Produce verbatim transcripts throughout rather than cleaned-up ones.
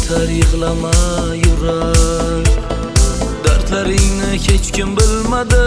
yetar yig'lama yurak, dardlaringni hech kim bilmadi.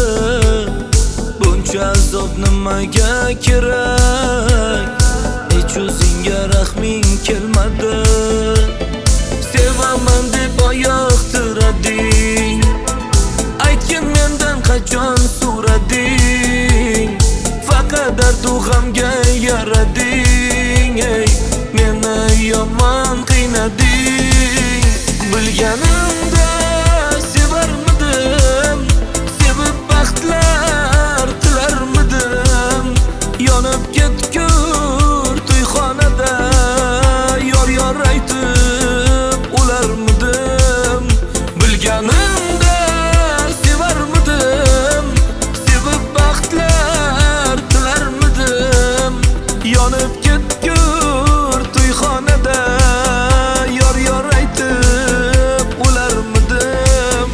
Buncha azob nimaga kerak? Hech o'zingga rahming kelmadi. Sevaman deb oyoq tirading, aytgin mendan qachon so'rading? Faqat dardu g'amga yarading, ey meni yomon qiynading. Bilganimda sevarmidim, sevib baxtlar tilarmidim. Yonib ketgur to'yxonada yor yor aytib o'larmidim. Bilganimda sevarmidim, sevib baxtlar tilarmidim. Yonib ketgur to'yxonada yor yor aytib o'larmidim.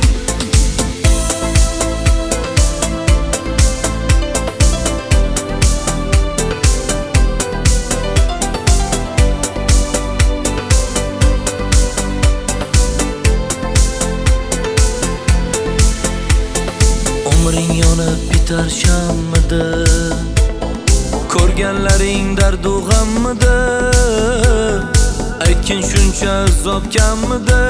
Umring yonib bitar shammidi, ko'rganlaring dardu g'ammidi. Aytgin shuncha azob kammidi,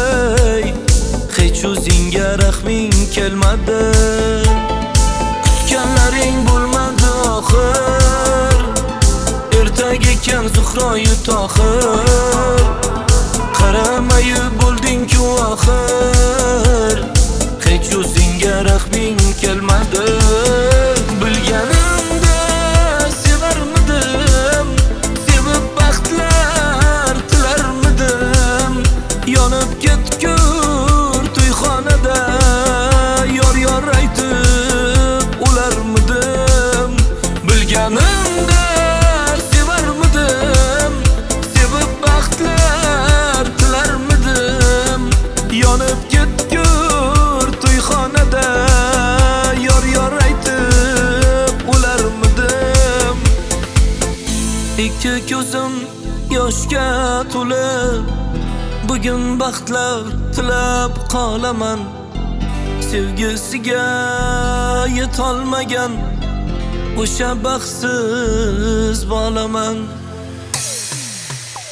hech o'zingga rahming kelmadi. Kutganlaring bo'lmadi oxir, ertaga kam Zuhroyu Tohir. Qaramayib bo'lding-ku oxir, hech o'zingga rahming kelmadi. Bilganimda sevarmidim, sevib baxtlar tilarmidim. Yonib ketgur to'yxonada yor yor aytib o'larmidim. Bilganimda sevarmidim, sevib baxtlar tilarmidim. Yonib ketgur to'yxonada yor yor aytib o'larmidim. Ikki ko'zim yoshga to'lib, bugun baxtlar tilab qolaman. Sevgisiga yetolmagan o'sha baxtsiz bolaman.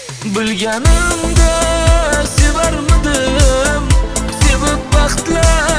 Bilganimda sevarmidim, sevib baxtlar